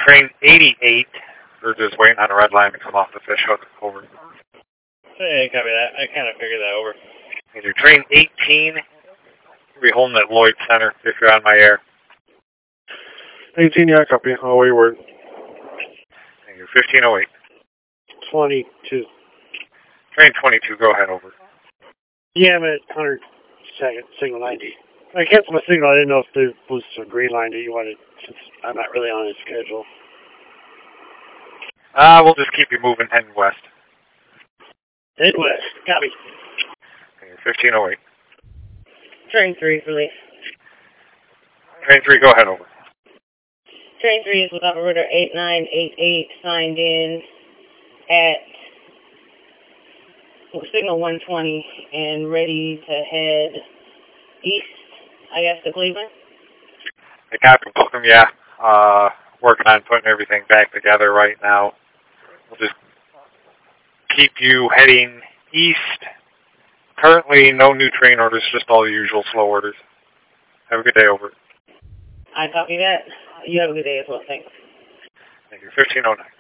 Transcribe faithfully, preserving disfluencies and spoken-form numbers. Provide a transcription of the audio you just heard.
train eighty-eight. We're just waiting on a red line to come off the fish hook. Over. Hey, copy that. I kind of figured that over. And your train eighteen. You'll be holding at Lloyd Center if you're on my air. eighteen, yeah, copy. Oh, wayward. And you're fifteen oh eight. twenty-two. Train twenty-two, go ahead, over. Yeah, I'm at one hundred second, signal ninety. I canceled my signal. I didn't know if there was a green line that you wanted, since I'm not really on his schedule. Uh, we'll just keep you moving, heading west. Head west. Copy. And you're fifteen oh eight. Train three, release. Train three, go ahead, over. Train three is with operator eight nine eight eight, signed in at signal one twenty and ready to head east, I guess, to Cleveland. Hey, Captain, welcome, yeah. Uh, working on putting everything back together right now. We'll just keep you heading east. Currently, no new train orders, just all the usual slow orders. Have a good day, over. I copy that. You have a good day as well, thanks. Thank you. fifteen oh nine.